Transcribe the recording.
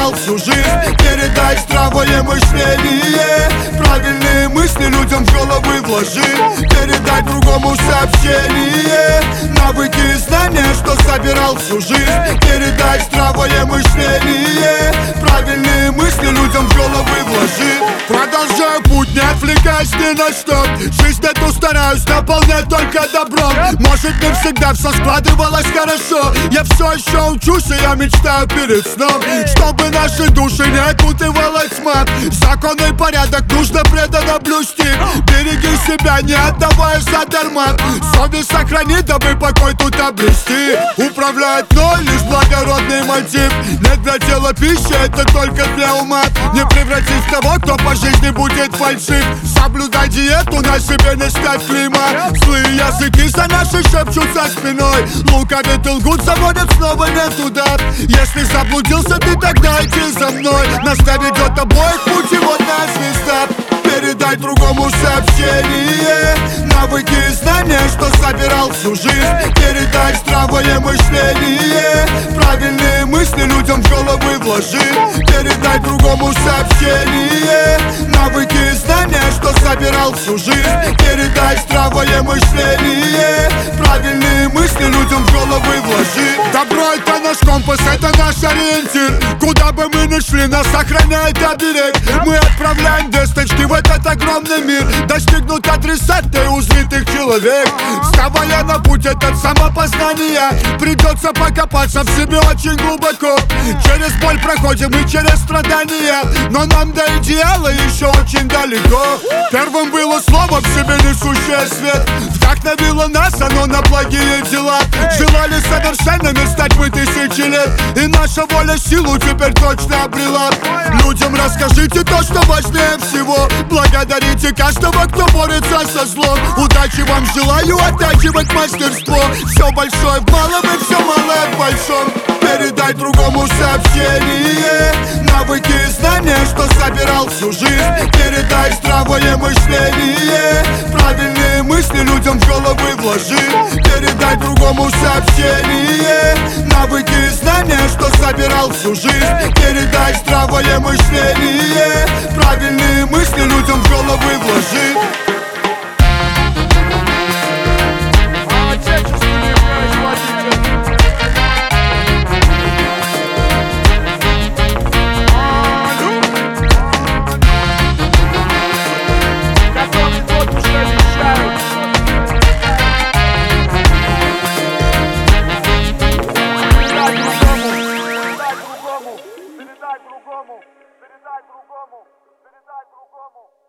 собирал всю жизнь. Передай здравое мышление, правильные мысли людям в головы вложи. Передай другому сообщение, навыки и знания, что собирал всю жизнь. Передай здравое мышление, правильные мысли людям в головы вложи. Продолжаю путь, не отвлекаясь ни на что. Жизнь эту стараюсь наполнять только добром. Может, не всегда все складывалось хорошо. Я все еще учусь, и я мечтаю перед сном, чтобы наши души не окутывала тьма. Закон и порядок нужно преданно блюсти. Береги себя, не отдавая задарма. Совесть сохрани, дабы покой тут обрести. Управляет мной лишь благородный мотив. Нет для тела пищи, это только для ума. Не превратись в того, кто по жизни будет фальшив. Соблюдай диету, на себе не ставь клейма. Злые языки за наши шепчут за спиной. Лукавят и лгут, заводят снова не туда. Если заблудился ты, тогда иди за мной. Нас ведет обоих путеводная звезда. Передай другому сообщение, навыки и знания, что собирал всю жизнь. Передай здравое мышление, правильные мысли людям в головы вложи. Передай другому сообщение, навыки и знания, что собирал всю жизнь. Передай здравое мышление, правильные мысли людям в головы вложи. Добро — это наш компас, это наш ориентир. Куда бы мы ни шли, нас охраняет оберег. Мы отправляем весточки в этот огромный мир. Достигнут адресата и узрит их человек. Вставая на путь этот самопознания, придется покопаться в себе очень глубоко. Через боль проходим и через страдания, но нам до идеала еще очень далеко. Первым было слово, в себе несущее свет. Вдохновило нас оно на благие дела. Желали совершенными стать мы тысячи лет, и наша воля силу теперь точно обрела. Людям расскажите то, что важнее всего. Благодарите каждого, кто борется со злом. Удачи вам желаю, оттачивать мастерство. Все большое в малом и все малое в большом. Передай другому сообщение, навыки и знания, что собирал всю жизнь. Передай здравое мышление, правильные мысли людям в головы вложи. Передай другому сообщение, навыки и знания, что собирал всю жизнь. Передай здравое мышление, правильные мысли людям в головы вложи. Передай другому.